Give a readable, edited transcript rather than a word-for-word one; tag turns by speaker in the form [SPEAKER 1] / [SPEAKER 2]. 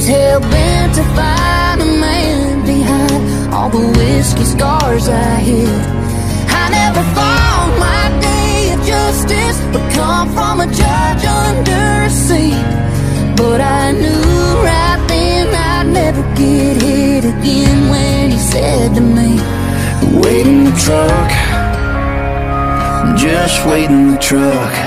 [SPEAKER 1] hell-bent to find a man behind all the whiskey scars I hid. I never thought my day of justice would come from a judge under a seat, but I knew right then I'd never get hit again when he said to me,
[SPEAKER 2] wait in the truck, just wait in the truck.